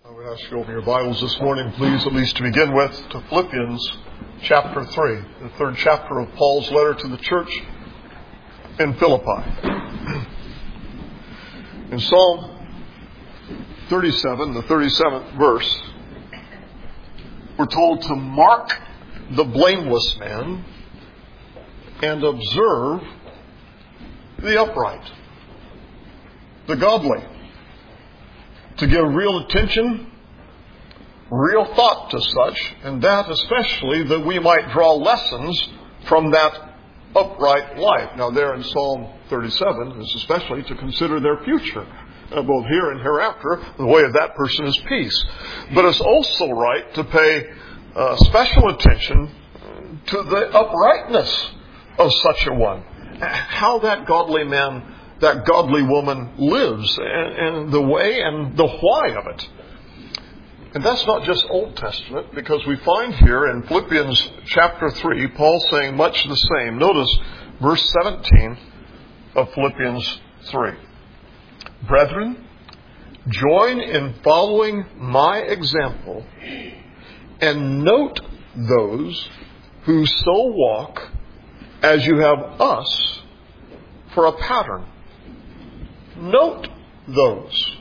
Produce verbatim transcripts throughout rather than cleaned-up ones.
I would ask you to open your Bibles this morning, please, at least to begin with, to Philippians chapter three, the third chapter of Paul's letter to the church in Philippi. In Psalm thirty-seven, the thirty-seventh verse, we're told to mark the blameless man and observe the upright, the godly. To give real attention, real thought to such, and that especially that we might draw lessons from that upright life. Now there in Psalm thirty-seven is especially to consider their future, uh, both here and hereafter. The way of that person is peace. But it's also right to pay uh, special attention to the uprightness of such a one. How that godly man, that godly woman lives, and, and the way and the why of it. And that's not just Old Testament, because we find here in Philippians chapter three, Paul saying much the same. Notice verse seventeen of Philippians three. Brethren, join in following my example and note those who so walk as you have us for a pattern. Note those.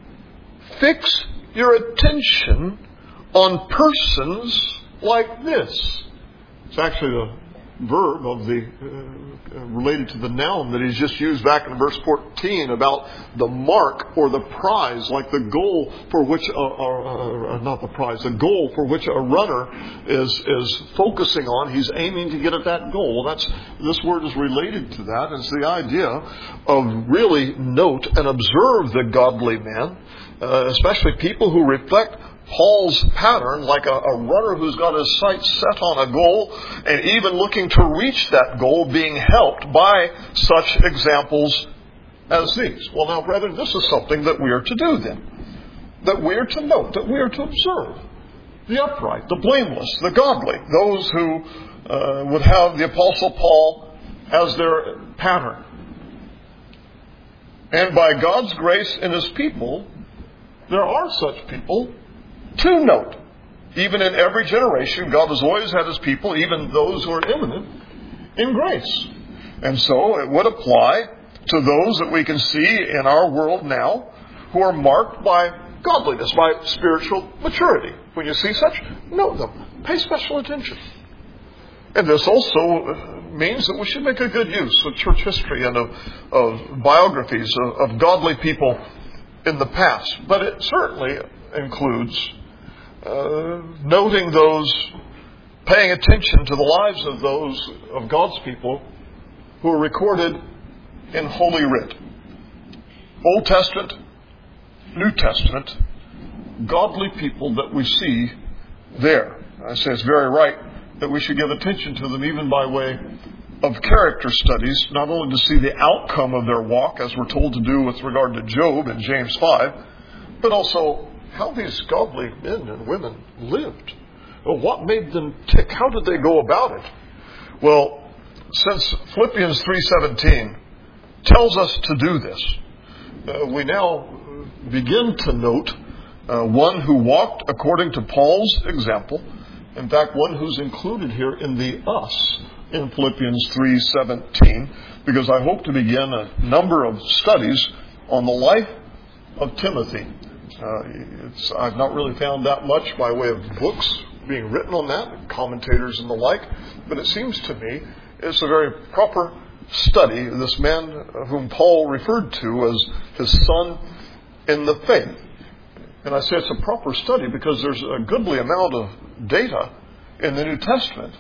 Fix your attention on persons like this. It's actually the verb of the uh, related to the noun that he's just used back in verse fourteen about the mark or the prize, like the goal for which, a, uh, uh, not the prize, the goal for which a runner is is focusing on. He's aiming to get at that goal. That's this word is related to that. It's the idea of really note and observe the godly man, uh, especially people who reflect Paul's pattern, like a, a runner who's got his sights set on a goal and even looking to reach that goal, being helped by such examples as these. Well, now, brethren, this is something that we are to do then. That we are to note, that we are to observe the upright, the blameless, the godly, those who uh, would have the Apostle Paul as their pattern. And by God's grace in His people, there are such people to note. Even in every generation, God has always had His people, even those who are eminent, in grace. And so it would apply to those that we can see in our world now who are marked by godliness, by spiritual maturity. When you see such, note them. Pay special attention. And this also means that we should make a good use of church history and of, of biographies of, of godly people in the past. But it certainly includes Uh, noting those, paying attention to the lives of those of God's people who are recorded in Holy Writ. Old Testament, New Testament, godly people that we see there. I say it's very right that we should give attention to them even by way of character studies, not only to see the outcome of their walk, as we're told to do with regard to Job in James five, but also how these godly men and women lived. Well, what made them tick? How did they go about it? Well, since Philippians three seventeen tells us to do this, uh, we now begin to note uh, one who walked according to Paul's example. In fact, one who's included here in the us in Philippians three seventeen, because I hope to begin a number of studies on the life of Timothy. Uh, it's, I've not really found that much by way of books being written on that, commentators and the like, but it seems to me it's a very proper study, this man whom Paul referred to as his son in the faith. And I say it's a proper study because there's a goodly amount of data in the New Testament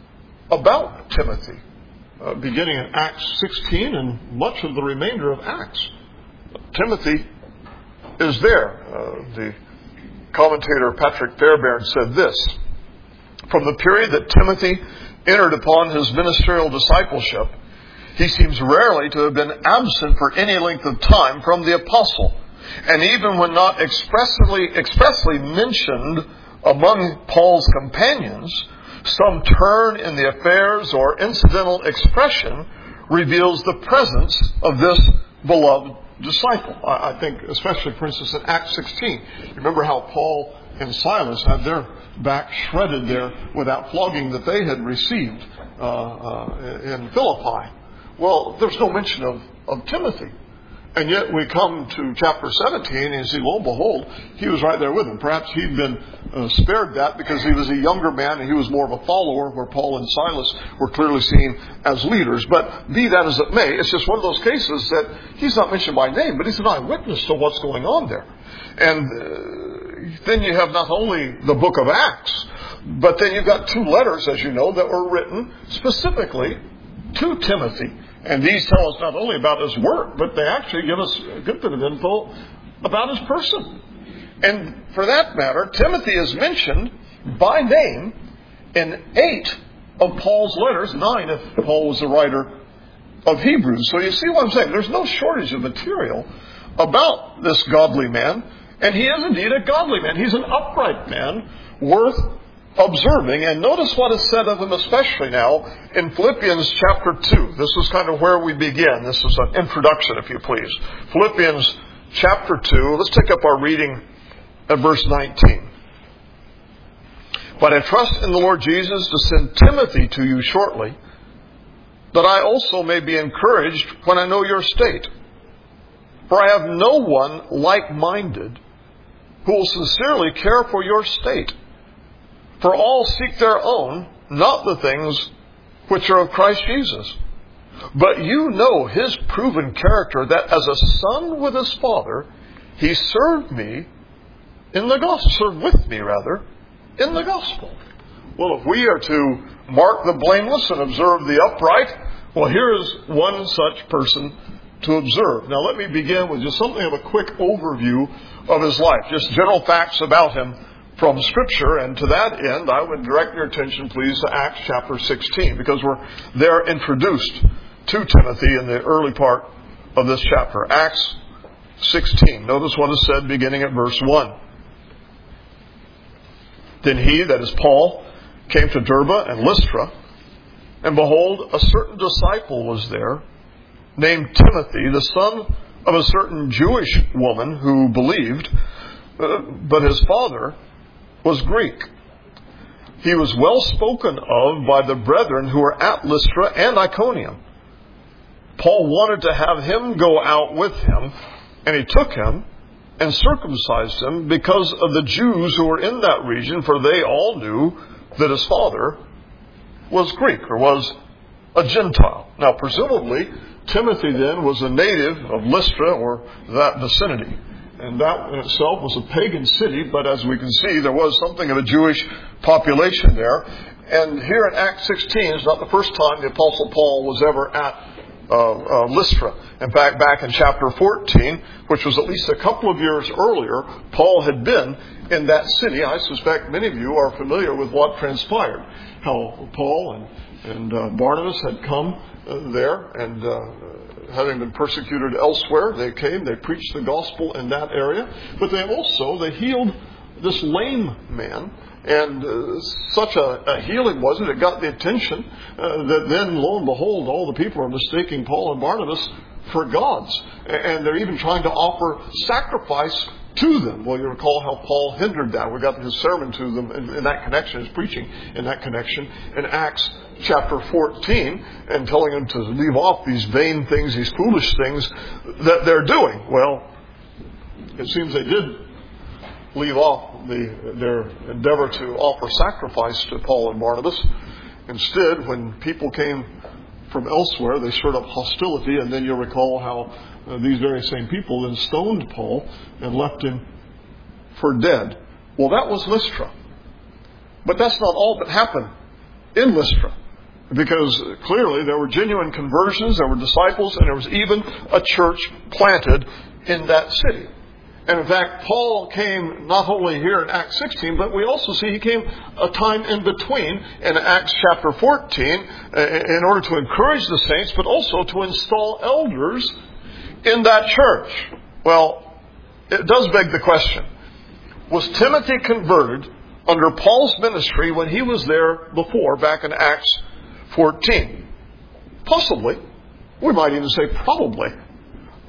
about Timothy, uh, beginning in Acts sixteen and much of the remainder of Acts. Timothy is there. Uh, the commentator Patrick Fairbairn said this: from the period that Timothy entered upon his ministerial discipleship, he seems rarely to have been absent for any length of time from the apostle. And even when not expressly, expressly mentioned among Paul's companions, some turn in the affairs or incidental expression reveals the presence of this beloved disciple. I, I think especially, for instance, in Acts sixteen. Remember how Paul and Silas had their back shredded there with that flogging that they had received uh, uh, in Philippi. Well, there's no mention of, of Timothy. And yet we come to chapter seventeen and see, lo and behold, he was right there with them. Perhaps he'd been uh, spared that because he was a younger man and he was more of a follower, where Paul and Silas were clearly seen as leaders. But be that as it may, it's just one of those cases that he's not mentioned by name, but he's an eyewitness to what's going on there. And uh, then you have not only the book of Acts, but then you've got two letters, as you know, that were written specifically to Timothy. And these tell us not only about his work, but they actually give us a good bit of info about his person. And for that matter, Timothy is mentioned by name in eight of Paul's letters, nine if Paul was the writer of Hebrews. So you see what I'm saying? There's no shortage of material about this godly man. And he is indeed a godly man. He's an upright man worth observing. And notice what is said of him especially now in Philippians chapter two. This is kind of where we begin. This is an introduction, if you please. Philippians chapter two. Let's take up our reading at verse nineteen. But I trust in the Lord Jesus to send Timothy to you shortly, that I also may be encouraged when I know your state. For I have no one like-minded who will sincerely care for your state. For all seek their own, not the things which are of Christ Jesus. But you know his proven character, that as a son with his father, he served me in the gospel, served with me rather, in the gospel. Well, if we are to mark the blameless and observe the upright, well, here is one such person to observe. Now let me begin with just something of a quick overview of his life, just general facts about him from Scripture. And to that end, I would direct your attention, please, to Acts chapter sixteen, because we're there introduced to Timothy in the early part of this chapter. Acts sixteen. Notice what is said beginning at verse one. Then he, that is Paul, came to Derbe and Lystra, and behold, a certain disciple was there, named Timothy, the son of a certain Jewish woman who believed, uh, but his father was Greek. He was well spoken of by the brethren who were at Lystra and Iconium. Paul wanted to have him go out with him, and he took him and circumcised him because of the Jews who were in that region, for they all knew that his father was Greek, or was a Gentile. Now, presumably, Timothy then was a native of Lystra, or that vicinity. And that in itself was a pagan city, but as we can see, there was something of a Jewish population there. And here in Acts sixteen is not the first time the Apostle Paul was ever at uh, uh, Lystra. In fact, back in chapter fourteen, which was at least a couple of years earlier, Paul had been in that city. I suspect many of you are familiar with what transpired. How Paul and, and uh, Barnabas had come uh, there, and uh, having been persecuted elsewhere, they came, they preached the gospel in that area. But they also, they healed this lame man. And uh, such a, a healing was it, it got the attention uh, that then, lo and behold, all the people are mistaking Paul and Barnabas for gods. And they're even trying to offer sacrifice to them. Well, you recall how Paul hindered that. We got his sermon to them in, in that connection, his preaching in that connection in Acts chapter fourteen, and telling them to leave off these vain things, these foolish things that they're doing. Well, it seems they did leave off the, their endeavor to offer sacrifice to Paul and Barnabas. Instead, when people came from elsewhere, they stirred up hostility, and then you'll recall how uh, these very same people then stoned Paul and left him for dead. Well, that was Lystra. But that's not all that happened in Lystra, because clearly there were genuine conversions, there were disciples, and there was even a church planted in that city. And in fact, Paul came not only here in Acts sixteen, but we also see he came a time in between in Acts chapter fourteen in order to encourage the saints, but also to install elders in that church. Well, it does beg the question, was Timothy converted under Paul's ministry when he was there before, back in Acts fourteen? Possibly. We might even say probably.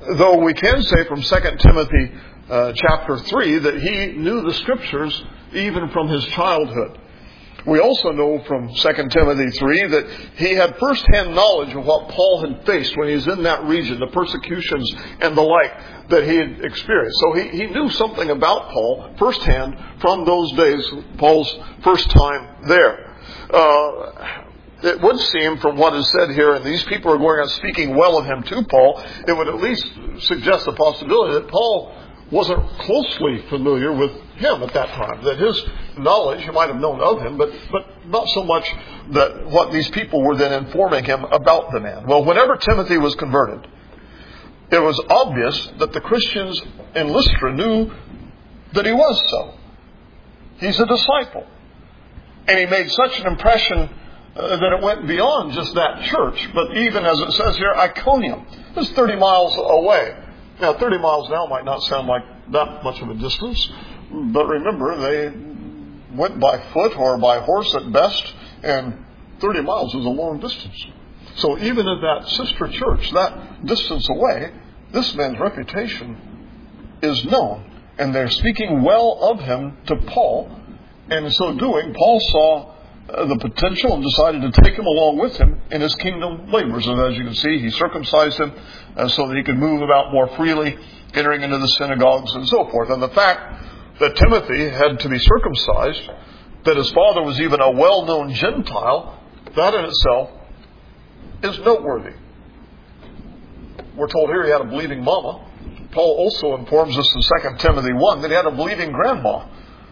though we can say from Second Timothy uh, chapter three that he knew the Scriptures even from his childhood. We also know from Second Timothy three that he had first-hand knowledge of what Paul had faced when he was in that region, the persecutions and the like that he had experienced. So he, he knew something about Paul firsthand from those days, Paul's first time there. Uh, it would seem from what is said here, and these people are going on speaking well of him to Paul, it would at least suggest the possibility that Paul wasn't closely familiar with him at that time. That his knowledge, you might have known of him, but, but not so much that what these people were then informing him about the man. Well, whenever Timothy was converted, it was obvious that the Christians in Lystra knew that he was so. He's a disciple. And he made such an impression uh, that it went beyond just that church, but even, as it says here, Iconium. It's thirty miles away. Now, thirty miles now might not sound like that much of a distance, but remember, they went by foot or by horse at best, and thirty miles is a long distance. So even at that sister church, that distance away, this man's reputation is known, and they're speaking well of him to Paul, and in so doing, Paul saw uh, the potential and decided to take him along with him in his kingdom labors. And as you can see, he circumcised him uh, so that he could move about more freely, entering into the synagogues and so forth. And the fact that Timothy had to be circumcised, that his father was even a well-known Gentile, that in itself is noteworthy. We're told here he had a believing mama. Paul also informs us in Second Timothy one that he had a believing grandma.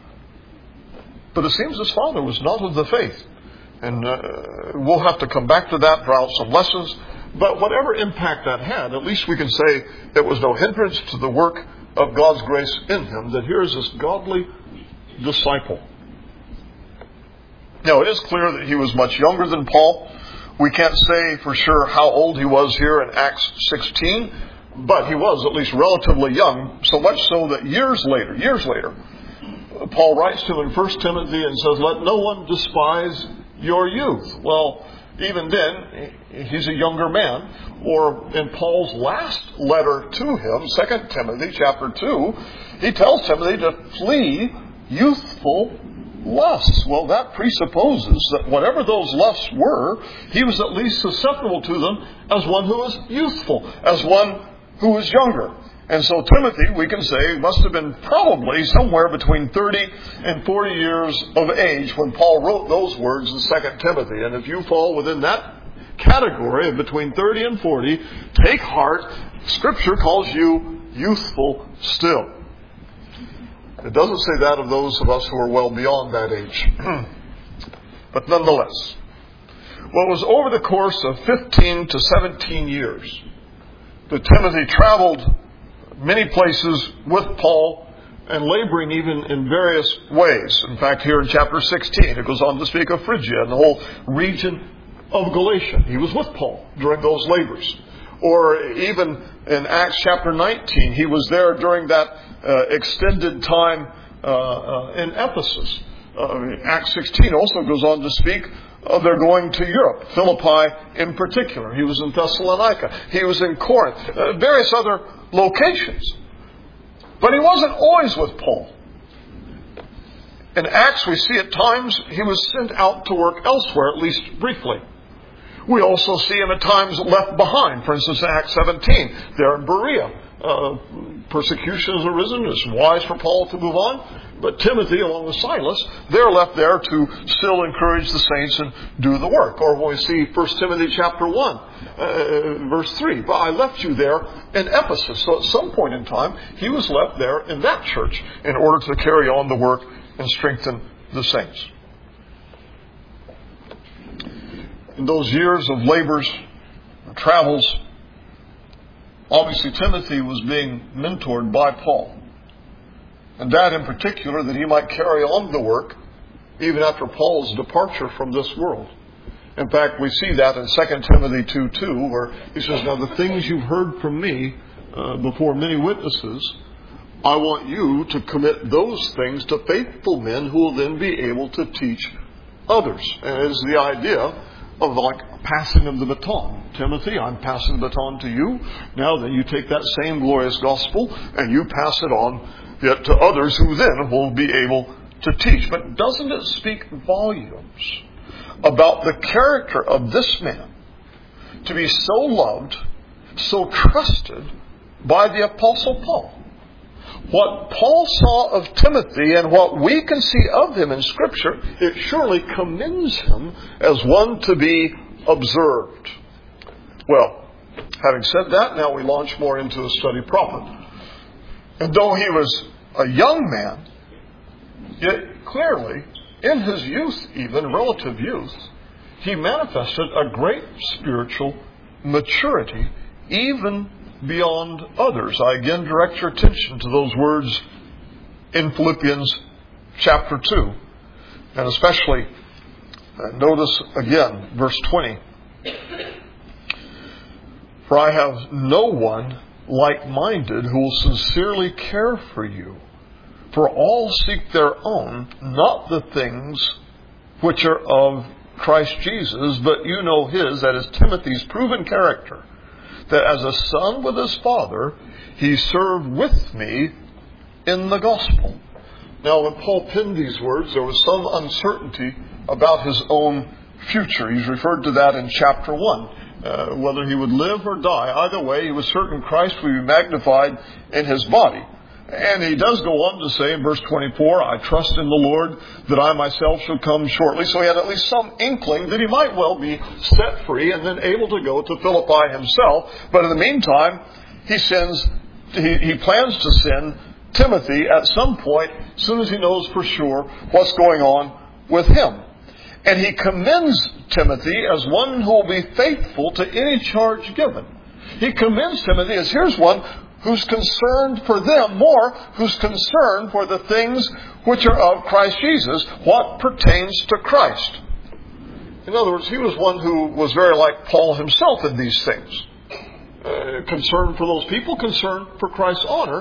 But it seems his father was not of the faith. And uh, we'll have to come back to that, draw out some lessons. But whatever impact that had, at least we can say it was no hindrance to the work of God's grace in him, that here is this godly disciple. Now, it is clear that he was much younger than Paul. We can't say for sure how old he was here in Acts sixteen, but he was at least relatively young, so much so that years later, years later, Paul writes to him in First Timothy and says, "Let no one despise your youth." Well, even then, he's a younger man. Or in Paul's last letter to him, Second Timothy chapter two, he tells Timothy to flee youthful lusts. Well, that presupposes that whatever those lusts were, he was at least susceptible to them as one who was youthful, as one who was younger. And so Timothy, we can say, must have been probably somewhere between thirty and forty years of age when Paul wrote those words in Second Timothy. And if you fall within that category of between thirty and forty, take heart. Scripture calls you youthful still. It doesn't say that of those of us who are well beyond that age. But nonetheless, well, it was over the course of fifteen to seventeen years that Timothy traveled many places with Paul and laboring even in various ways. In fact, here in chapter sixteen, it goes on to speak of Phrygia and the whole region of Galatia. He was with Paul during those labors. Or even in Acts chapter nineteen, he was there during that uh, extended time uh, uh, in Ephesus. Uh, Acts sixteen also goes on to speak of their going to Europe, Philippi in particular. He was in Thessalonica. He was in Corinth, uh, various other locations. But he wasn't always with Paul. In Acts, we see at times he was sent out to work elsewhere, at least briefly. We also see him at times left behind. For instance, in Acts seventeen, there in Berea. Uh, persecution has arisen. It's wise for Paul to move on. But Timothy, along with Silas, they're left there to still encourage the saints and do the work. Or when we see First Timothy chapter one, uh, verse three, "But I left you there in Ephesus." So at some point in time, he was left there in that church in order to carry on the work and strengthen the saints. In those years of labors, travels, obviously Timothy was being mentored by Paul. And that in particular, that he might carry on the work even after Paul's departure from this world. In fact, we see that in Second Timothy two two, where he says, "Now the things you've heard from me uh, before many witnesses, I want you to commit those things to faithful men who will then be able to teach others." And it is the idea of like passing of the baton. Timothy, I'm passing the baton to you. Now then you take that same glorious gospel and you pass it on yet to others who then will be able to teach. But doesn't it speak volumes about the character of this man to be so loved, so trusted by the Apostle Paul? What Paul saw of Timothy and what we can see of him in Scripture, it surely commends him as one to be observed. Well, having said that, now we launch more into the study proper. And though he was a young man, yet clearly, in his youth even, relative youth, he manifested a great spiritual maturity, even beyond others. I again direct your attention to those words in Philippians chapter two. And especially, uh, notice again, verse twenty. For I have no one like-minded who will sincerely care for you. For all seek their own, not the things which are of Christ Jesus, but you know his, that is Timothy's proven character, that as a son with his father, he served with me in the gospel. Now, when Paul penned these words, there was some uncertainty about his own future. He's referred to that in chapter one. Uh, whether he would live or die, either way, he was certain Christ would be magnified in his body. And he does go on to say in verse twenty-four, I trust in the Lord that I myself shall come shortly. So he had at least some inkling that he might well be set free and then able to go to Philippi himself. But in the meantime, he sends, he, he plans to send Timothy at some point, as soon as he knows for sure what's going on with him. And he commends Timothy as one who will be faithful to any charge given. He commends Timothy as here's one who's concerned for them more, who's concerned for the things which are of Christ Jesus, what pertains to Christ. In other words, he was one who was very like Paul himself in these things. Uh, concerned for those people, concerned for Christ's honor.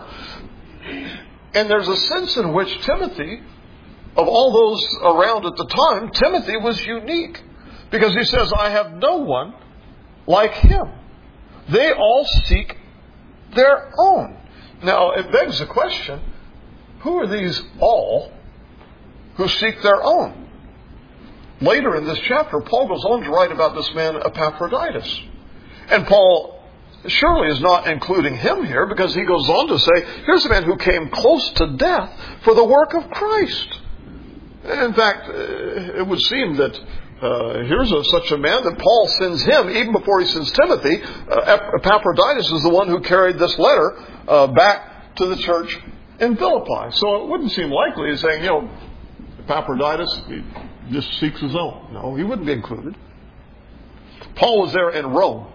And there's a sense in which Timothy, of all those around at the time, Timothy was unique. Because he says, I have no one like him. They all seek their own. Now, it begs the question, who are these all who seek their own? Later in this chapter, Paul goes on to write about this man Epaphroditus. And Paul surely is not including him here, because he goes on to say, here's a man who came close to death for the work of Christ. In fact, it would seem that uh, here's a, such a man that Paul sends him, even before he sends Timothy. Uh, Epaphroditus is the one who carried this letter uh, back to the church in Philippi. So it wouldn't seem likely he's saying, you know, Epaphroditus he just seeks his own. No, he wouldn't be included. Paul was there in Rome.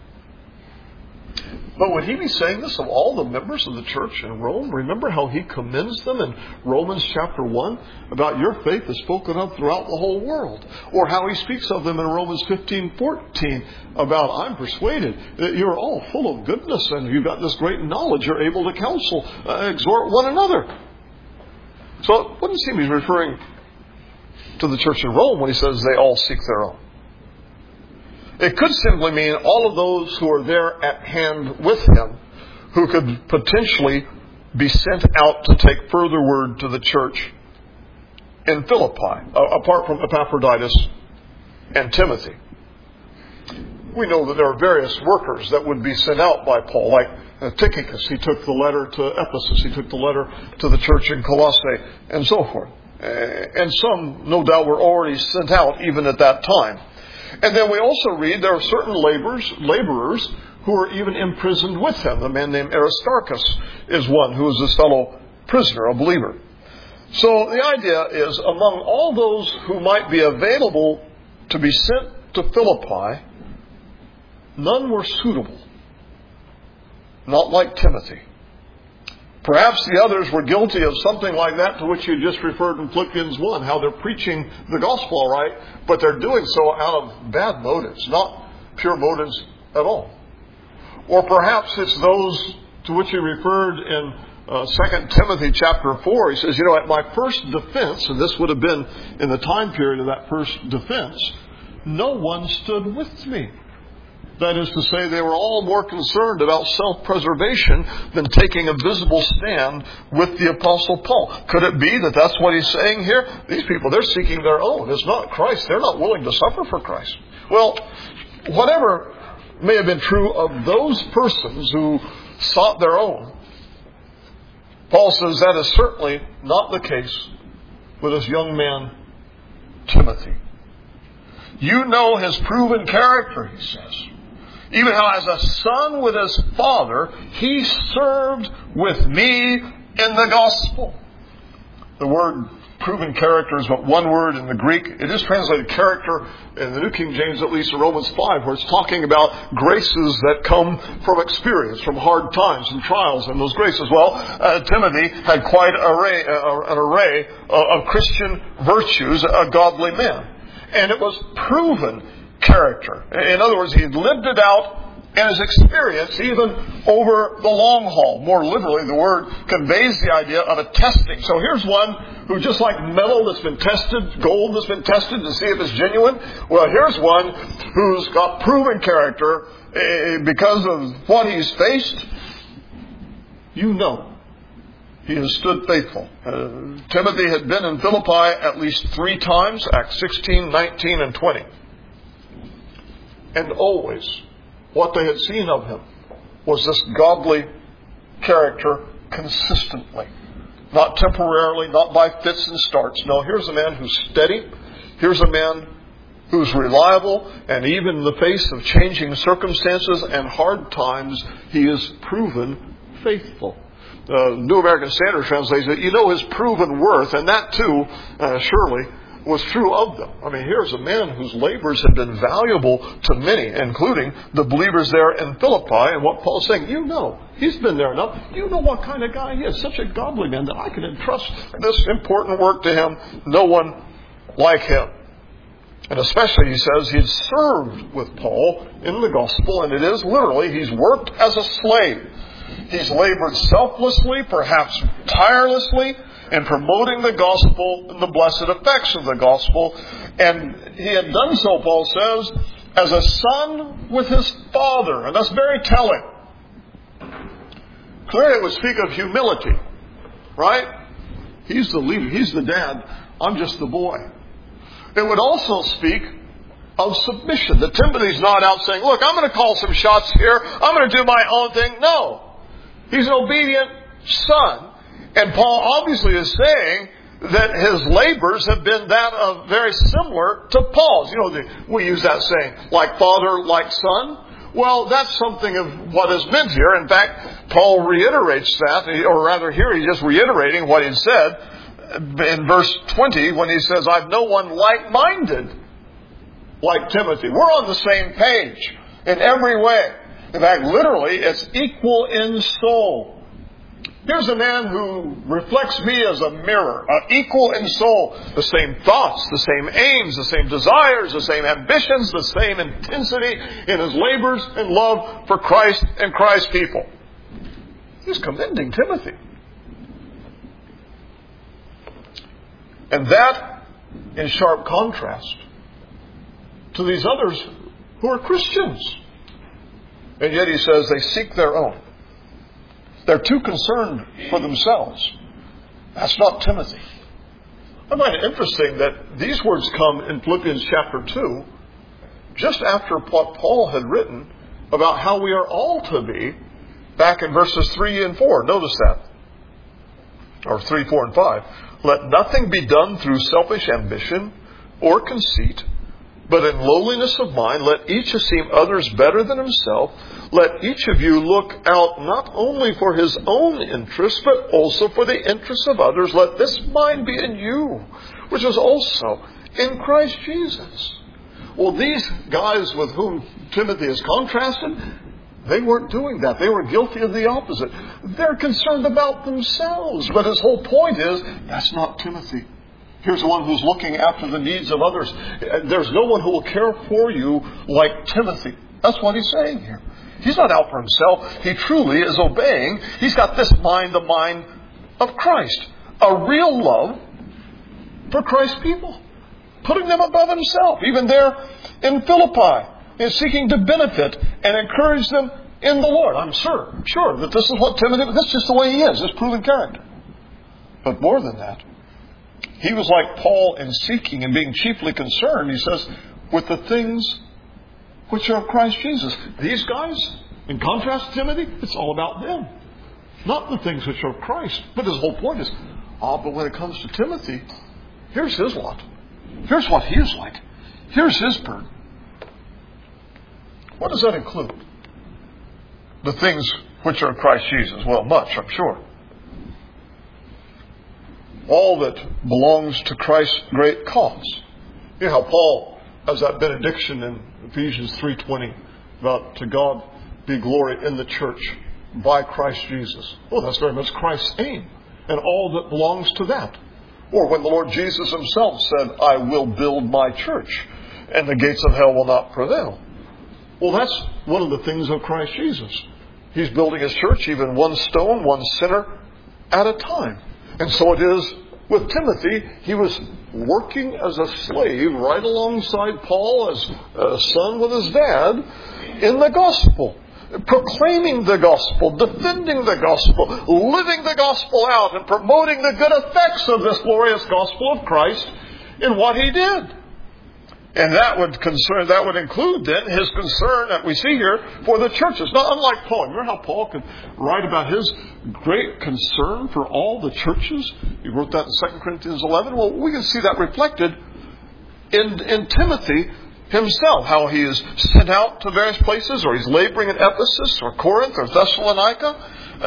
But would he be saying this of all the members of the church in Rome? Remember how he commends them in Romans chapter one about your faith is spoken of throughout the whole world. Or how he speaks of them in Romans fifteen fourteen about, I'm persuaded that you're all full of goodness and you've got this great knowledge. You're able to counsel, uh, exhort one another. So it wouldn't seem he's referring to the church in Rome when he says they all seek their own. It could simply mean all of those who are there at hand with him, who could potentially be sent out to take further word to the church in Philippi, apart from Epaphroditus and Timothy. We know that there are various workers that would be sent out by Paul, like Tychicus. He took the letter to Ephesus. He took the letter to the church in Colossae, and so forth. And some, no doubt, were already sent out even at that time. And then we also read there are certain laborers, laborers who are even imprisoned with him. A man named Aristarchus is one who is his fellow prisoner, a believer. So the idea is, among all those who might be available to be sent to Philippi, none were suitable. Not like Timothy. Perhaps the others were guilty of something like that to which you just referred in Philippians one, how they're preaching the gospel all right, but they're doing so out of bad motives, not pure motives at all. Or perhaps it's those to which he referred in uh, Second Timothy chapter four. He says, you know, at my first defense, and this would have been in the time period of that first defense, no one stood with me. That is to say, they were all more concerned about self-preservation than taking a visible stand with the Apostle Paul. Could it be that that's what he's saying here? These people, they're seeking their own. It's not Christ. They're not willing to suffer for Christ. Well, whatever may have been true of those persons who sought their own, Paul says that is certainly not the case with this young man, Timothy. You know his proven character, he says. Even how as a son with his father, he served with me in the gospel. The word proven character is but one word in the Greek. It is translated character in the New King James, at least in Romans five, where it's talking about graces that come from experience, from hard times and trials and those graces. Well, uh, Timothy had quite array, uh, an array of Christian virtues, a godly man. And it was proven character. In other words, he had lived it out in his experience, even over the long haul. More literally, the word conveys the idea of a testing. So here's one who, just like metal that's been tested, gold that's been tested to see if it's genuine. Well, here's one who's got proven character because of what he's faced. You know, he has stood faithful. Uh, Timothy had been in Philippi at least three times, Acts sixteen, nineteen, and twenty. And always, what they had seen of him was this godly character consistently. Not temporarily, not by fits and starts. No, here's a man who's steady. Here's a man who's reliable. And even in the face of changing circumstances and hard times, he is proven faithful. Uh, New American Standard translates it, you know his proven worth. And that too, uh, surely, was true of them. I mean, here's a man whose labors have been valuable to many, including the believers there in Philippi. And what Paul's saying, you know, he's been there enough. You know what kind of guy he is. Such a godly man that I can entrust this important work to him. No one like him. And especially, he says, he'd served with Paul in the gospel. And it is literally, he's worked as a slave. He's labored selflessly, perhaps tirelessly, in promoting the gospel and the blessed effects of the gospel. And he had done so, Paul says, as a son with his father. And that's very telling. Clearly it would speak of humility, right? He's the leader. He's the dad. I'm just the boy. It would also speak of submission. That Timothy's not out saying, look, I'm going to call some shots here. I'm going to do my own thing. No. He's an obedient son. And Paul obviously is saying that his labors have been that of very similar to Paul's. You know, the, we use that saying, like father, like son. Well, that's something of what is meant here. In fact, Paul reiterates that, or rather here he's just reiterating what he said in verse twenty when he says, I've no one like-minded like Timothy. We're on the same page in every way. In fact, literally, it's equal in soul. Here's a man who reflects me as a mirror, uh, equal in soul. The same thoughts, the same aims, the same desires, the same ambitions, the same intensity in his labors and love for Christ and Christ's people. He's commending Timothy. And that in sharp contrast to these others who are Christians. And yet he says they seek their own. They're too concerned for themselves. That's not Timothy. I find it interesting that these words come in Philippians chapter two, just after what Paul had written about how we are all to be, back in verses three and four. Notice that. Or three, four, and five. Let nothing be done through selfish ambition or conceit, but in lowliness of mind, let each esteem others better than himself. Let each of you look out not only for his own interests, but also for the interests of others. Let this mind be in you, which is also in Christ Jesus. Well, these guys with whom Timothy is contrasted, they weren't doing that. They were guilty of the opposite. They're concerned about themselves. But his whole point is, that's not Timothy. Here's one who's looking after the needs of others. There's no one who will care for you like Timothy. That's what he's saying here. He's not out for himself. He truly is obeying. He's got this mind, the mind of Christ. A real love for Christ's people. Putting them above himself. Even there in Philippi and seeking to benefit and encourage them in the Lord. I'm sure, sure that this is what Timothy, this is just the way he is, his proven character. But more than that, he was like Paul in seeking and being chiefly concerned, he says, with the things which are of Christ Jesus. These guys, in contrast to Timothy, it's all about them. Not the things which are of Christ. But his whole point is, ah, but when it comes to Timothy, here's his lot. Here's what he is like. Here's his burden. What does that include? The things which are of Christ Jesus. Well, much, I'm sure. All that belongs to Christ's great cause. You know how Paul has that benediction in Ephesians three twenty about to God be glory in the church by Christ Jesus. Well, that's very much Christ's aim and all that belongs to that. Or when the Lord Jesus himself said, I will build my church and the gates of hell will not prevail. Well, that's one of the things of Christ Jesus. He's building his church, even one stone, one sinner at a time. And so it is with Timothy. He was working as a slave right alongside Paul, as a son with his dad, in the gospel. Proclaiming the gospel, defending the gospel, living the gospel out, and promoting the good effects of this glorious gospel of Christ in what he did. And that would concern, that would include then his concern that we see here for the churches. Not unlike Paul. Remember how Paul could write about his great concern for all the churches? He wrote that in Second Corinthians eleven. Well, we can see that reflected in, in Timothy himself, how he is sent out to various places, or he's laboring in Ephesus or Corinth or Thessalonica. Uh,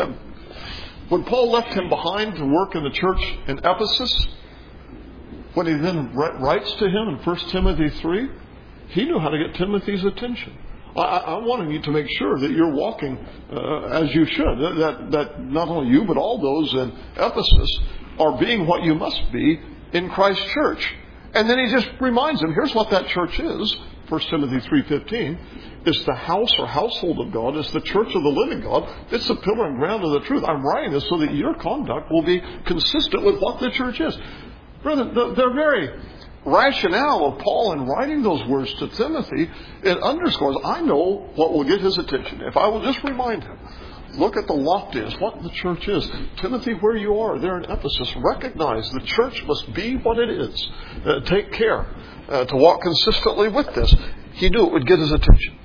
when Paul left him behind to work in the church in Ephesus, when he then writes to him in First Timothy three, he knew how to get Timothy's attention. I, I want you to make sure that you're walking uh, as you should, that, that not only you, but all those in Ephesus are being what you must be in Christ's church. And then he just reminds them, here's what that church is. First Timothy three fifteen. It's the house or household of God. It's the church of the living God. It's the pillar and ground of the truth. I'm writing this so that your conduct will be consistent with what the church is. Brother, the, the very rationale of Paul in writing those words to Timothy, it underscores, I know what will get his attention. If I will just remind him, look at the loftiest, what the church is. Timothy, where you are, there in Ephesus, recognize the church must be what it is. Uh, take care uh, to walk consistently with this. He knew it would get his attention.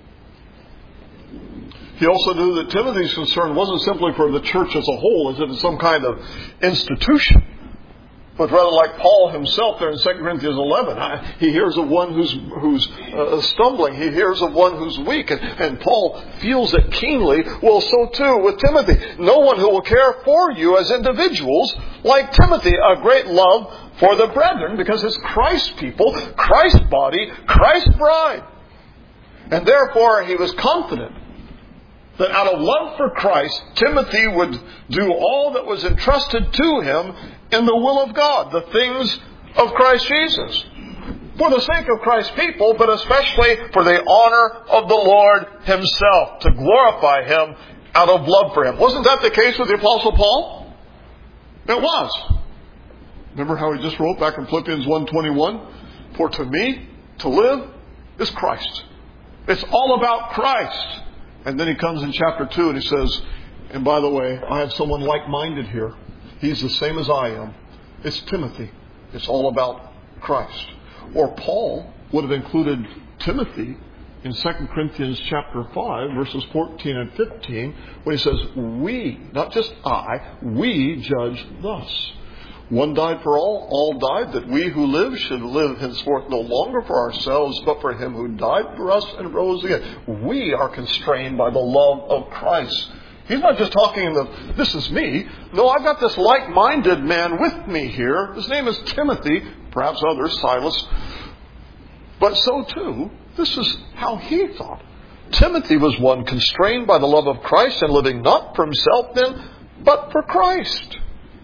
He also knew that Timothy's concern wasn't simply for the church as a whole, as if it's some kind of institution. But rather like Paul himself there in Second Corinthians eleven, I, he hears of one who's who's uh, stumbling. He hears of one who's weak. And, and Paul feels it keenly. Well, so too with Timothy. No one who will care for you as individuals like Timothy. A great love for the brethren, because it's Christ's people, Christ's body, Christ's bride. And therefore he was confident that out of love for Christ, Timothy would do all that was entrusted to him in the will of God, the things of Christ Jesus, for the sake of Christ's people, but especially for the honor of the Lord himself, to glorify him out of love for him. Wasn't that the case with the Apostle Paul? It was. Remember how he just wrote back in Philippians one twenty-one? For to me, to live is Christ. It's all about Christ. And then he comes in chapter two and he says, and by the way, I have someone like-minded here. He's the same as I am. It's Timothy. It's all about Christ. Or Paul would have included Timothy in Second Corinthians chapter five, verses fourteen and fifteen, when he says, we, not just I, we judge thus. One died for all, all died, that we who live should live henceforth no longer for ourselves, but for him who died for us and rose again. We are constrained by the love of Christ. He's not just talking in the, this is me. No, I've got this like-minded man with me here. His name is Timothy, perhaps others, Silas. But so too, this is how he thought. Timothy was one constrained by the love of Christ and living not for himself then, but for Christ.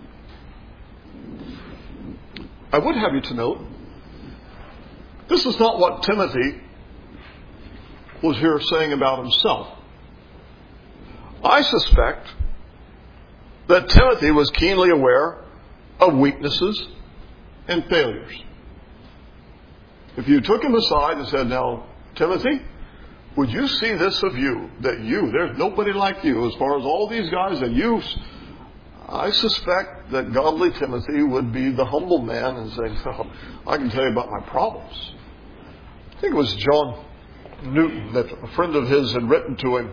I would have you to note, this is not what Timothy was here saying about himself. I suspect that Timothy was keenly aware of weaknesses and failures. If you took him aside and said, now, Timothy, would you see this of you, that you, there's nobody like you as far as all these guys, and you, I suspect that godly Timothy would be the humble man and say, oh, I can tell you about my problems. I think it was John Newton that a friend of his had written to him.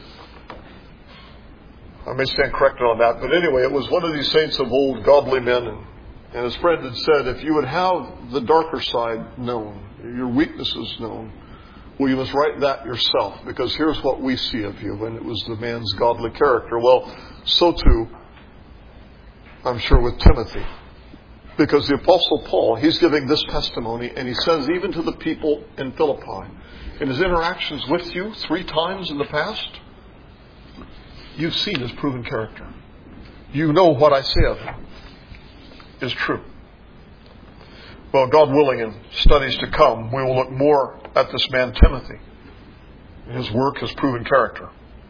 I may stand corrected on that, but anyway, it was one of these saints of old, godly men, and, and his friend had said, if you would have the darker side known, your weaknesses known, well, you must write that yourself, because here's what we see of you. And it was the man's godly character. Well, so too, I'm sure, with Timothy. Because the Apostle Paul, he's giving this testimony, and he says even to the people in Philippi, in his interactions with you three times in the past, you've seen his proven character. You know what I say of him is true. Well, God willing, in studies to come, we will look more at this man Timothy, his work, his proven character.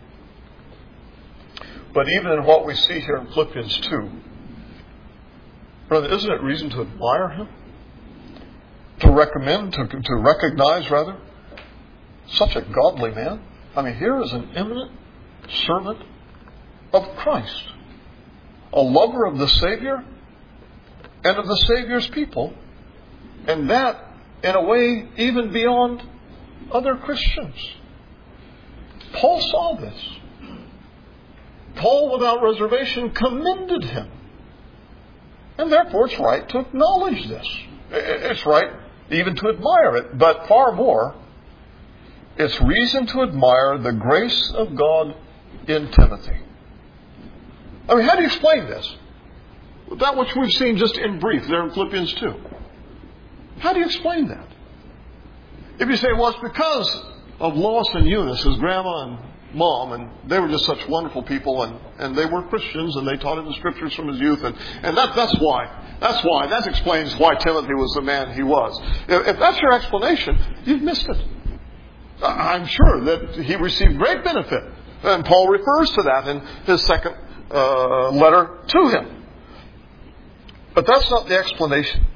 But even in what we see here in Philippians two, brother, isn't it reason to admire him? To recommend, to, to recognize, rather, such a godly man? I mean, here is an eminent servant of Christ, a lover of the Savior and of the Savior's people, and that in a way even beyond other Christians. Paul saw this. Paul, without reservation, commended him. And therefore it's right to acknowledge this. It's right even to admire it. But far more, it's reason to admire the grace of God in Timothy. I mean, how do you explain this? That which we've seen just in brief there in Philippians two. How do you explain that? If you say, well, it's because of Lois and Eunice, his grandma and mom, and they were just such wonderful people, and, and they were Christians, and they taught him the Scriptures from his youth, and, and that, that's why. That's why. That explains why Timothy was the man he was. If, if that's your explanation, you've missed it. I'm sure that he received great benefit, and Paul refers to that in his second uh, letter to him. But that's not the explanation.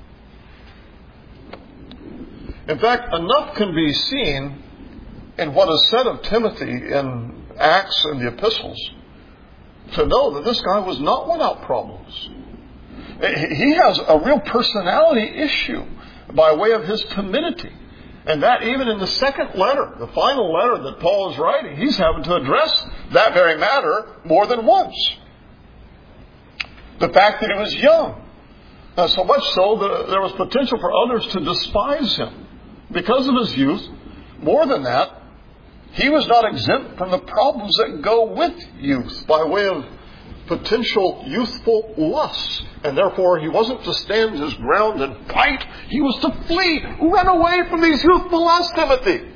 In fact, enough can be seen in what is said of Timothy in Acts and the epistles to know that this guy was not without problems. He has a real personality issue by way of his timidity. And that even in the second letter, the final letter that Paul is writing, he's having to address that very matter more than once. The fact that he was young. Uh, so much so that there was potential for others to despise him because of his youth. More than that, he was not exempt from the problems that go with youth by way of potential youthful lusts. And therefore, he wasn't to stand his ground and fight. He was to flee, run away from these youthful lusts, Timothy.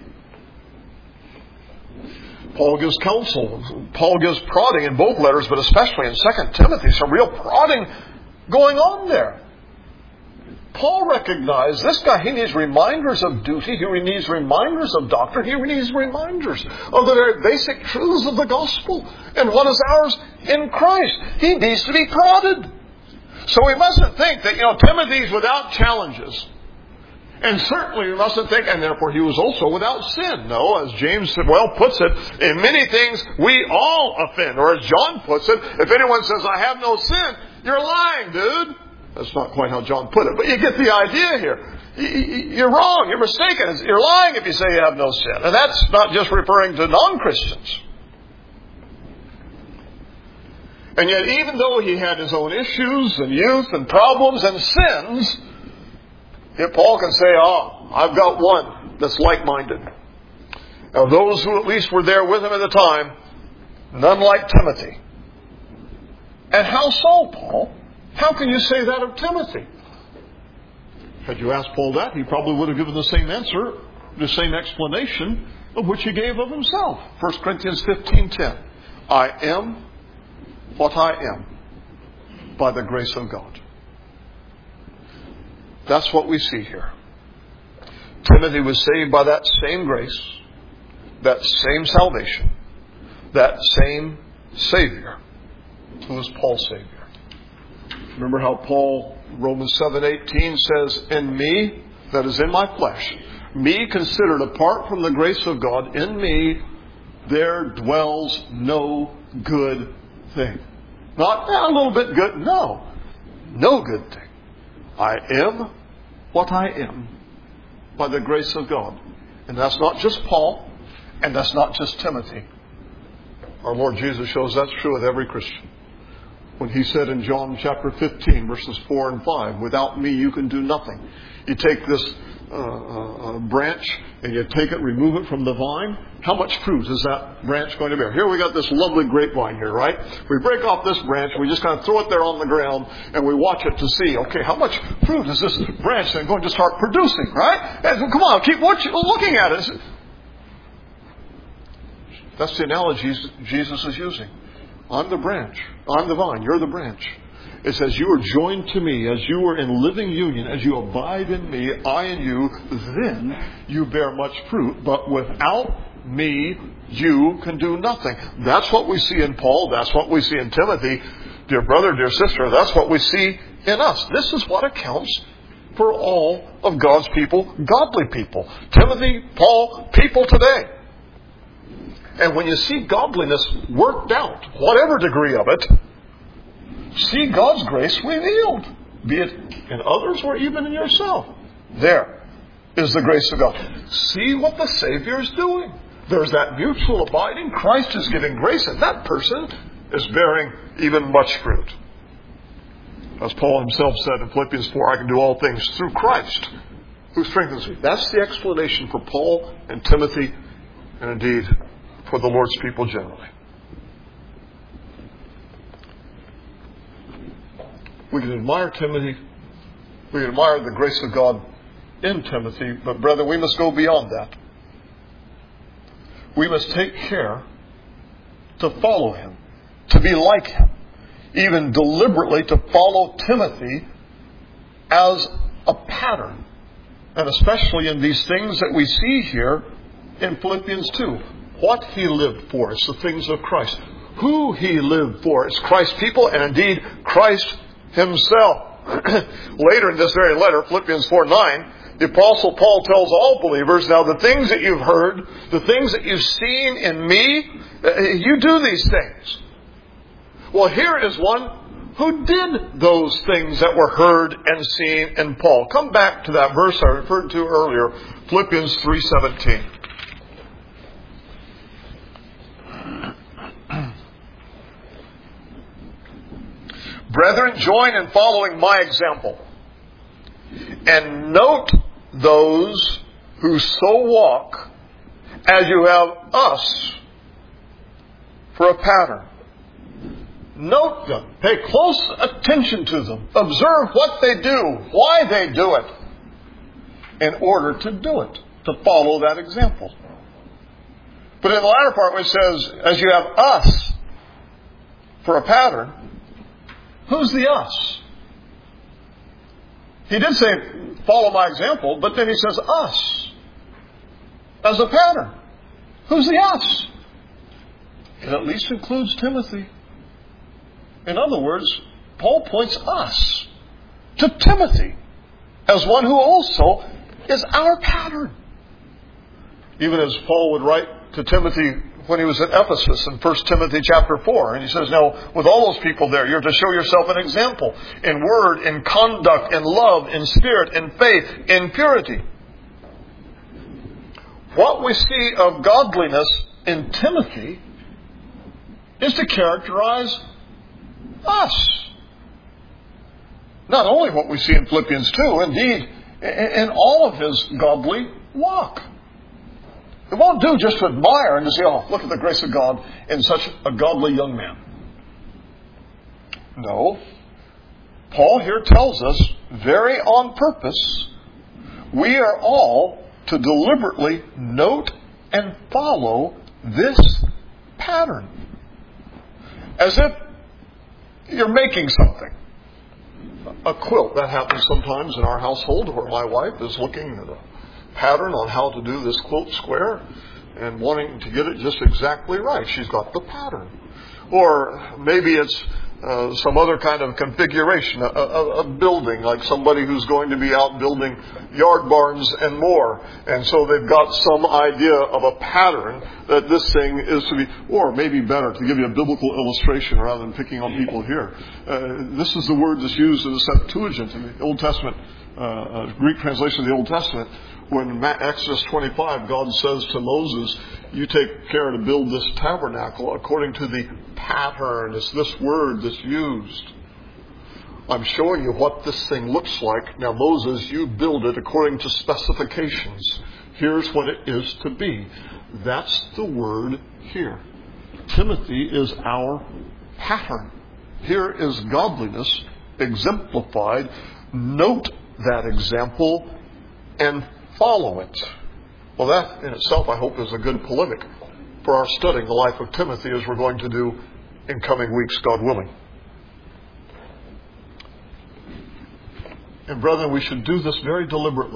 Paul gives counsel. Paul gives prodding in both letters, but especially in Second Timothy. Some real prodding going on there. Paul recognized this guy, he needs reminders of duty, he needs reminders of doctrine, he needs reminders of the very basic truths of the gospel and what is ours in Christ. He needs to be prodded. So we mustn't think that, you know, Timothy's without challenges. And certainly we mustn't think, and therefore he was also without sin. No, as James well puts it, in many things we all offend. Or as John puts it, if anyone says, I have no sin, you're lying, dude. That's not quite how John put it, but you get the idea here. You're wrong, you're mistaken. You're lying if you say you have no sin. And that's not just referring to non-Christians. And yet, even though he had his own issues and youth and problems and sins, yet Paul can say, oh, I've got one that's like-minded. Now, those who at least were there with him at the time, none like Timothy. And how so, Paul? How can you say that of Timothy? Had you asked Paul that, he probably would have given the same answer, the same explanation of which he gave of himself. First Corinthians fifteen ten. I am what I am by the grace of God. That's what we see here. Timothy was saved by that same grace, that same salvation, that same Savior, who is Paul's Savior. Remember how Paul, Romans seven eighteen says, in me, that is in my flesh, me considered apart from the grace of God, in me there dwells no good thing. Not eh, a little bit good. No. No good thing. I am what I am by the grace of God. And that's not just Paul, and that's not just Timothy. Our Lord Jesus shows that's true with every Christian. When He said in John chapter fifteen, verses four and five, without me you can do nothing. You take this uh, uh, branch and you take it, remove it from the vine. How much fruit is that branch going to bear? Here we got this lovely grapevine here, right? We break off this branch, we just kind of throw it there on the ground, and we watch it to see, okay, how much fruit is this branch then going to start producing, right? And come on, keep watching, looking at it. That's the analogy Jesus is using. I'm the branch. I'm the vine. You're the branch. It says you are joined to me as you are in living union, as you abide in me, I in you, then you bear much fruit. But without me, you can do nothing. That's what we see in Paul. That's what we see in Timothy. Dear brother, dear sister, that's what we see in us. This is what accounts for all of God's people, godly people. Timothy, Paul, people today. And when you see godliness worked out, whatever degree of it, see God's grace revealed, be it in others or even in yourself. There is the grace of God. See what the Savior is doing. There's that mutual abiding. Christ is giving grace, and that person is bearing even much fruit. As Paul himself said in Philippians four, I can do all things through Christ who strengthens me. That's the explanation for Paul and Timothy, and indeed for the Lord's people generally. We can admire Timothy. We can admire the grace of God in Timothy. But brother, we must go beyond that. We must take care to follow him, to be like him, even deliberately to follow Timothy as a pattern. And especially in these things that we see here in Philippians two. What he lived for is the things of Christ. Who he lived for is Christ's people, and indeed Christ himself. Later in this very letter, Philippians four nine, the Apostle Paul tells all believers, now the things that you've heard, the things that you've seen in me, you do these things. Well, here is one who did those things that were heard and seen in Paul. Come back to that verse I referred to earlier, Philippians three seventeen. Brethren, join in following my example, and note those who so walk as you have us for a pattern. Note them. Pay close attention to them. Observe what they do, why they do it, in order to do it, to follow that example. But in the latter part, which says, as you have us for a pattern, who's the us? He did say, follow my example, but then he says us as a pattern. Who's the us? It at least includes Timothy. In other words, Paul points us to Timothy as one who also is our pattern. Even as Paul would write to Timothy when he was at Ephesus in First Timothy chapter four. And he says, now, with all those people there, you're to show yourself an example in word, in conduct, in love, in spirit, in faith, in purity. What we see of godliness in Timothy is to characterize us. Not only what we see in Philippians two, indeed, in all of his godly walk. It won't do just to admire and to say, oh, look at the grace of God in such a godly young man. No. Paul here tells us, very on purpose, we are all to deliberately note and follow this pattern. As if you're making something. A quilt. That happens sometimes in our household where my wife is looking at a pattern on how to do this quilt square and wanting to get it just exactly right. She's got the pattern. Or maybe it's uh, some other kind of configuration, a, a, a building, like somebody who's going to be out building yard barns and more. And so they've got some idea of a pattern that this thing is to be, or maybe better, to give you a biblical illustration rather than picking on people here. Uh, this is the word that's used in the Septuagint, in the Old Testament, uh, uh, Greek translation of the Old Testament. When in Exodus twenty-five, God says to Moses, you take care to build this tabernacle according to the pattern. It's this word that's used. I'm showing you what this thing looks like. Now, Moses, you build it according to specifications. Here's what it is to be. That's the word here. Timothy is our pattern. Here is godliness exemplified. Note that example and follow it. Well, that in itself, I hope, is a good polemic for our studying the life of Timothy, as we're going to do in coming weeks, God willing. And brethren, we should do this very deliberately.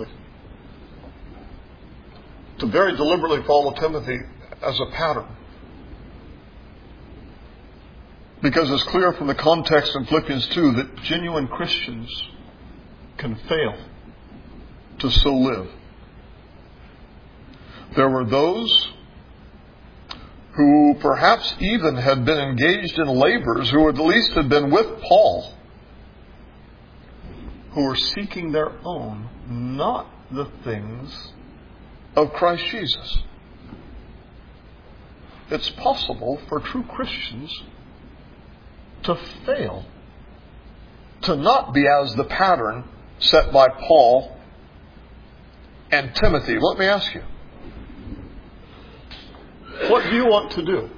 To very deliberately follow Timothy as a pattern. Because it's clear from the context in Philippians two that genuine Christians can fail to so live. There were those who perhaps even had been engaged in labors, who at least had been with Paul, who were seeking their own, not the things of Christ Jesus. It's possible for true Christians to fail, to not be as the pattern set by Paul and Timothy. Let me ask you, what do you want to do?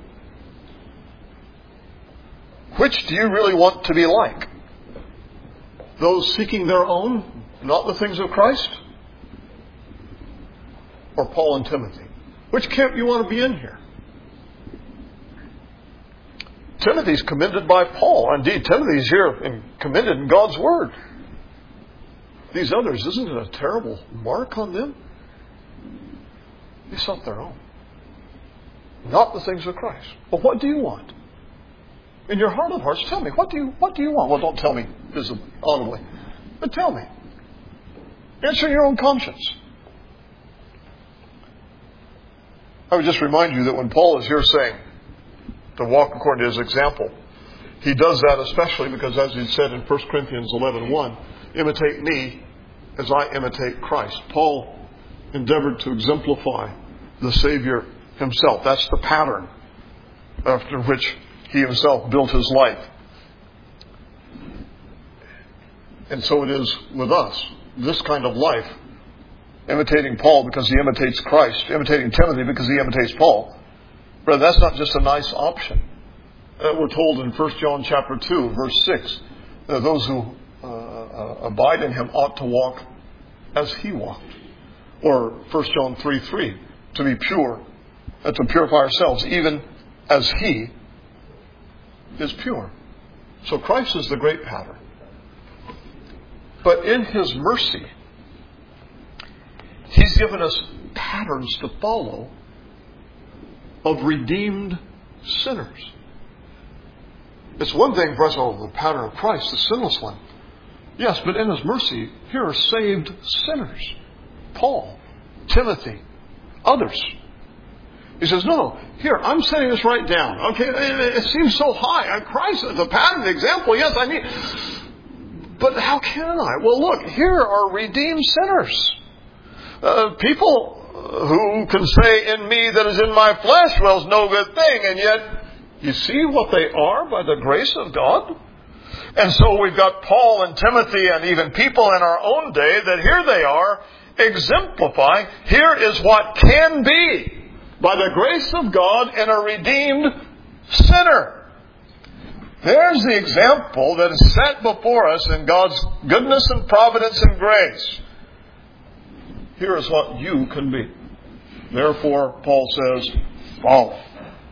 Which do you really want to be like? Those seeking their own, not the things of Christ? Or Paul and Timothy? Which camp do you want to be in here? Timothy's commended by Paul. Indeed, Timothy's here and commended in God's Word. These others, isn't it a terrible mark on them? They sought their own, not the things of Christ. But what do you want? In your heart of hearts, tell me, what do you what do you want? Well, don't tell me visibly, audibly, but tell me. Answer your own conscience. I would just remind you that when Paul is here saying to walk according to his example, he does that especially because, as he said in First Corinthians eleven one, imitate me as I imitate Christ. Paul endeavored to exemplify the Savior himself. That's the pattern after which he himself built his life. And so it is with us. This kind of life, imitating Paul because he imitates Christ, imitating Timothy because he imitates Paul. Brother, that's not just a nice option. Uh, we're told in First John chapter two, verse six, that those who uh, uh, abide in him ought to walk as he walked. Or First John three three, to be pure, uh, to purify ourselves, even as he is pure. So Christ is the great pattern. But in his mercy, he's given us patterns to follow of redeemed sinners. It's one thing for us, oh, the pattern of Christ, the sinless one. Yes, but in his mercy, here are saved sinners. Paul, Timothy, others. He says, no, no, here, I'm setting this right down. Okay, it, it seems so high. Christ, the pattern, the example, yes, I need. But how can I? Well, look, here are redeemed sinners. Uh, people who can say, in me that is in my flesh dwells no good thing. And yet, you see what they are by the grace of God? And so we've got Paul and Timothy and even people in our own day that here they are exemplifying. Here is what can be by the grace of God in a redeemed sinner. There's the example that is set before us in God's goodness and providence and grace. Here is what you can be. Therefore, Paul says, follow.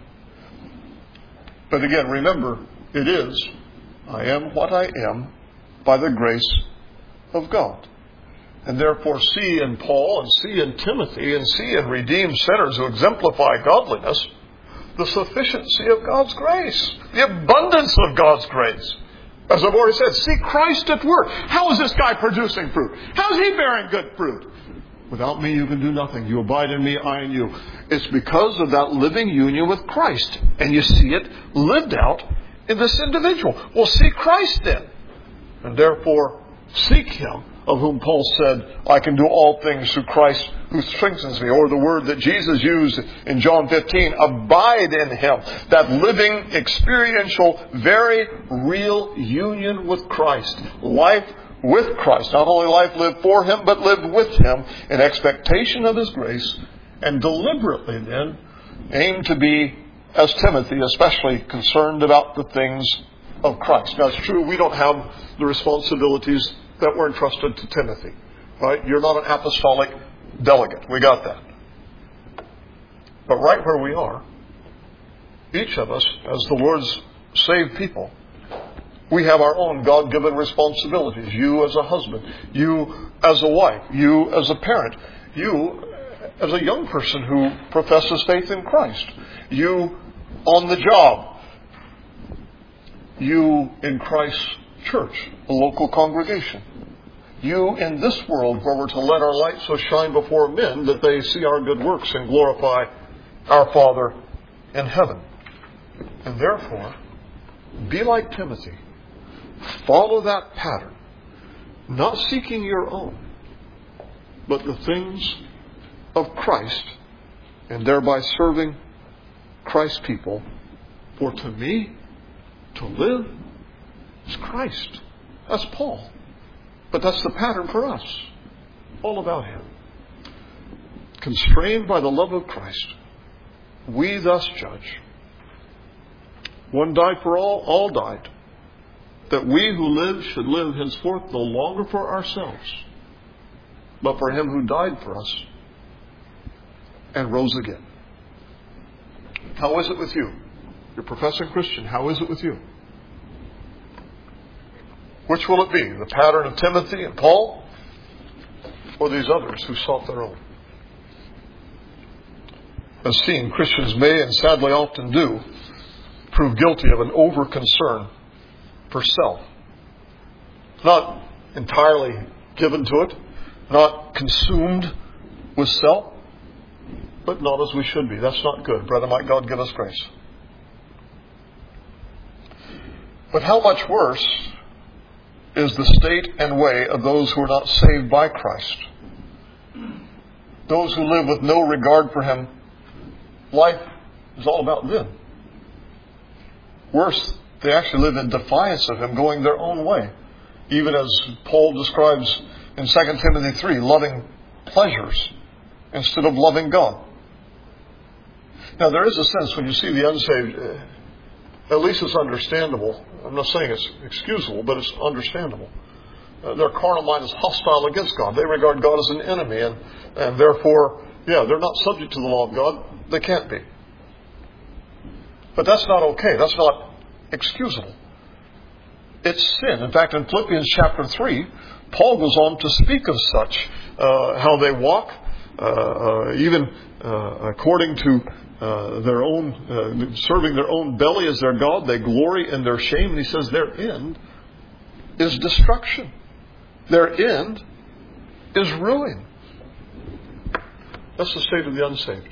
But again, remember, it is, I am what I am by the grace of God. And therefore see in Paul and see in Timothy and see in redeemed sinners who exemplify godliness the sufficiency of God's grace, the abundance of God's grace. As I've already said, see Christ at work. How is this guy producing fruit? How is he bearing good fruit? Without me, you can do nothing. You abide in me, I in you. It's because of that living union with Christ. And you see it lived out in this individual. Well, see Christ then. And therefore, seek Him, of whom Paul said, I can do all things through Christ who strengthens me. Or the word that Jesus used in John fifteen, abide in Him. That living, experiential, very real union with Christ. Life with Christ. Not only life lived for Him, but lived with Him in expectation of His grace. And deliberately then aim to be, as Timothy, especially concerned about the things of Christ. Now it's true, we don't have the responsibilities that were entrusted to Timothy. Right? You're not an apostolic delegate. We got that. But right where we are, each of us, as the Lord's saved people, we have our own God-given responsibilities. You as a husband, you as a wife, you as a parent, you as a young person who professes faith in Christ, you on the job, you in Christ's church, a local congregation, you in this world where we're to let our light so shine before men that they see our good works and glorify our Father in heaven. And therefore, be like Timothy. Follow that pattern, not seeking your own, but the things of Christ, and thereby serving Christ's people. For to me, to live is Christ. That's Paul. But that's the pattern for us. All about Him. Constrained by the love of Christ, we thus judge. One died for all, all died. That we who live should live henceforth no longer for ourselves, but for Him who died for us and rose again. How is it with you? You're a professing Christian. How is it with you? Which will it be? The pattern of Timothy and Paul, or these others who sought their own? As seen, Christians may, and sadly often do, prove guilty of an over-concern for self. Not entirely given to it, not consumed with self, but not as we should be. That's not good. Brother, might God give us grace. But how much worse is the state and way of those who are not saved by Christ? Those who live with no regard for Him. Life is all about them. Worse, they actually live in defiance of Him, going their own way. Even as Paul describes in Second Timothy three, loving pleasures instead of loving God. Now there is a sense when you see the unsaved, at least it's understandable. I'm not saying it's excusable, but it's understandable. Uh, their carnal mind is hostile against God. They regard God as an enemy, and, and therefore, yeah, they're not subject to the law of God. They can't be. But that's not okay. That's not excusable. It's sin. In fact, in Philippians chapter three, Paul goes on to speak of such, uh, how they walk, uh, uh, even uh, according to uh, their own, uh, serving their own belly as their God. They glory in their shame. And he says their end is destruction. Their end is ruin. That's the state of the unsaved.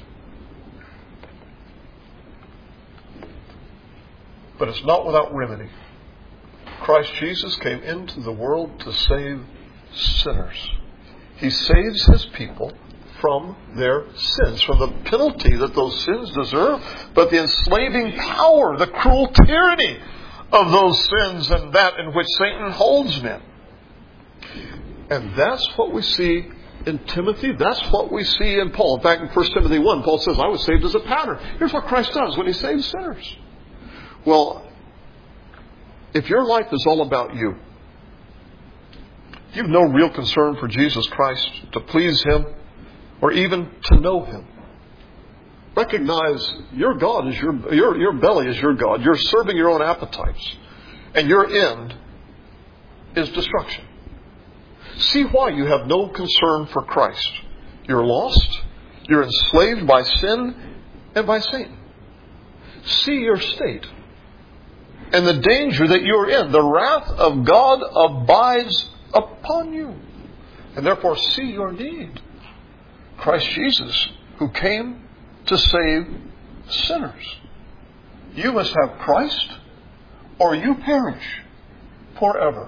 But it's not without remedy. Christ Jesus came into the world to save sinners. He saves His people from their sins, from the penalty that those sins deserve, but the enslaving power, the cruel tyranny of those sins and that in which Satan holds men. And that's what we see in Timothy. That's what we see in Paul. In fact, in First Timothy one, Paul says, I was saved as a pattern. Here's what Christ does when He saves sinners. Well, if your life is all about you, you have no real concern for Jesus Christ, to please Him, or even to know Him. Recognize your God is your, your, your belly is your God. You're serving your own appetites. And your end is destruction. See why you have no concern for Christ. You're lost. You're enslaved by sin and by Satan. see your state and the danger that you're in. The wrath of God abides upon you. And therefore see your need. Christ Jesus, who came to save sinners. You must have Christ or you perish forever.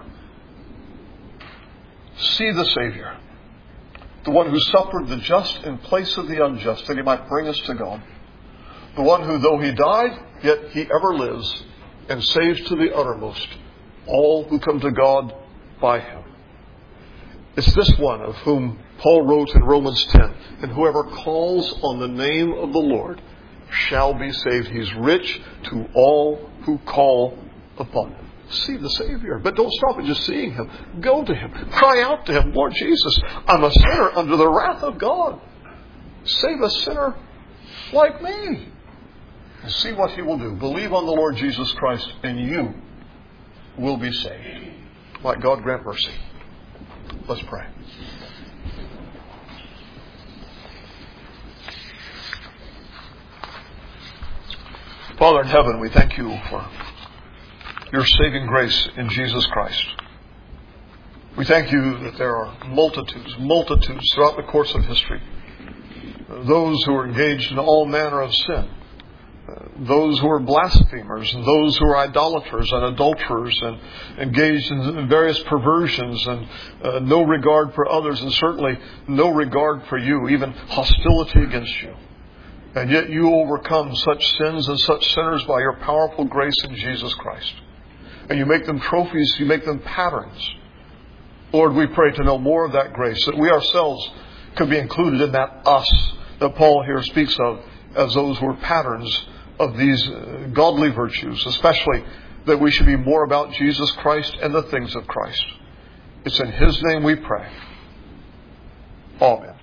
See the Savior, the one who suffered the just in place of the unjust, that He might bring us to God. The one who, though He died, yet He ever lives and saves to the uttermost all who come to God by Him. It's this one of whom Paul wrote in Romans ten, and whoever calls on the name of the Lord shall be saved. He's rich to all who call upon Him. See the Savior. But don't stop at just seeing Him. Go to Him. Cry out to Him, Lord Jesus, I'm a sinner under the wrath of God. Save a sinner like me. And see what He will do. Believe on the Lord Jesus Christ and you will be saved. Might God grant mercy. Let's pray. Father in heaven, we thank you for your saving grace in Jesus Christ. We thank you that there are multitudes, multitudes throughout the course of history. Those who are engaged in all manner of sin. Those who are blasphemers, and those who are idolaters and adulterers and engaged in various perversions and uh, no regard for others and certainly no regard for you, even hostility against you. And yet you overcome such sins and such sinners by your powerful grace in Jesus Christ. And you make them trophies, you make them patterns. Lord, we pray to know more of that grace, that we ourselves could be included in that us that Paul here speaks of as those who are patterns of these godly virtues, especially that we should be more about Jesus Christ and the things of Christ. It's in His name we pray. Amen.